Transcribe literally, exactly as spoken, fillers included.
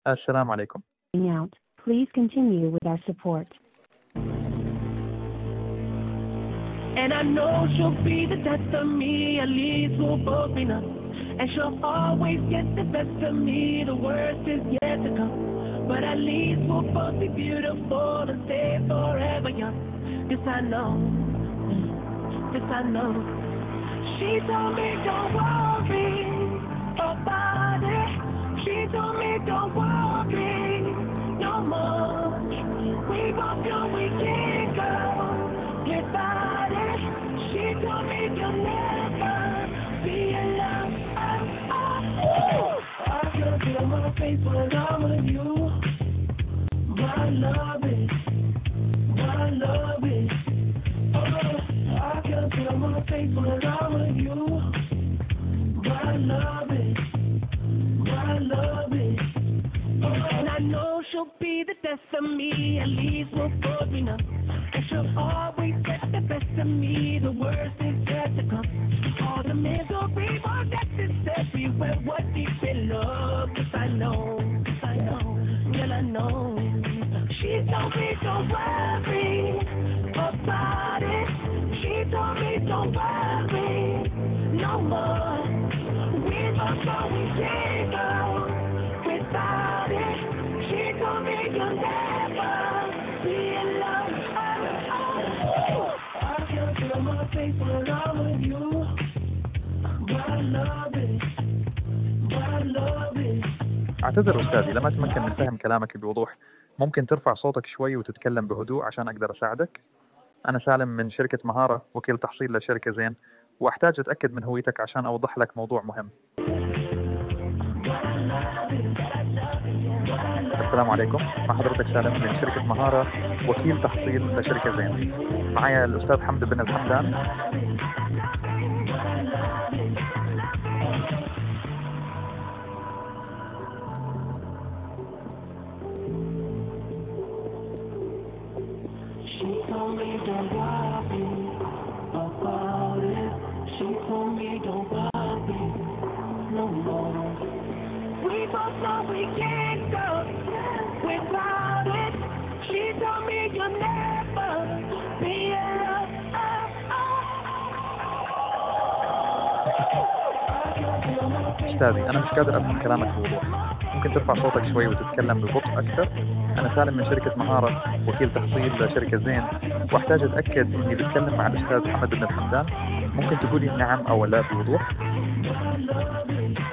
السلام عليكم. Out. Please continue with our support. And I know she'll be the death of me, at least we'll both be numb. And she'll always get the best of me, the worst is yet to come. But at least we'll both be beautiful and stay forever young. This I know, this I know. She told me don't worry about it. She told me don't worry no more. We both know we can't go without it. She told me you'll never be alone. Oh, oh. I can feel my face when I'm with you. But I love it, but I love it. Oh, I can feel my face when I'm with you. But I love it, but I love it. Oh, and I know she'll be the death of me, at least we'll both be numb. And she'll always get the best of me, the worst is yet to come. All the misery will get necessary when we're deep in love. Cause I know, cause I know, girl I know. She told me don't worry about it. She told me don't worry no more. We both know we can't go without it. She told me you'll never be alone. Oh, oh. I can feel my face when I'm with you. But I love it, but I love it. أعتذر أستاذي لم أتمكن من فهم كلامك بوضوح. ممكن ترفع صوتك شوي وتتكلم بهدوء عشان أقدر أساعدك؟ أنا سالم من شركة مهارة، وكيل تحصيل لشركة زين، وأحتاج أتأكد من هويتك عشان أوضح لك موضوع مهم. السلام عليكم، مع حضرتك سالم من شركة مهارة، وكيل تحصيل لشركة زين. معايا الأستاذ حمد بن الحمدان. She told me don't worry about it. She told me don't worry no more. We both know we can't go without it. She told me you'll never be alone. أستاذي أنا مش قادر أفهم كلامك بوضوح. ممكن ترفع صوتك شوي وتتكلم ببطء أكثر؟ أنا سالم من شركة مهارة، وكيل تحصيل لشركة زين، وأحتاج أتأكد إني بتكلم مع الأستاذ حمد بن الحمدان. ممكن تقولي نعم أو لا بوضوح؟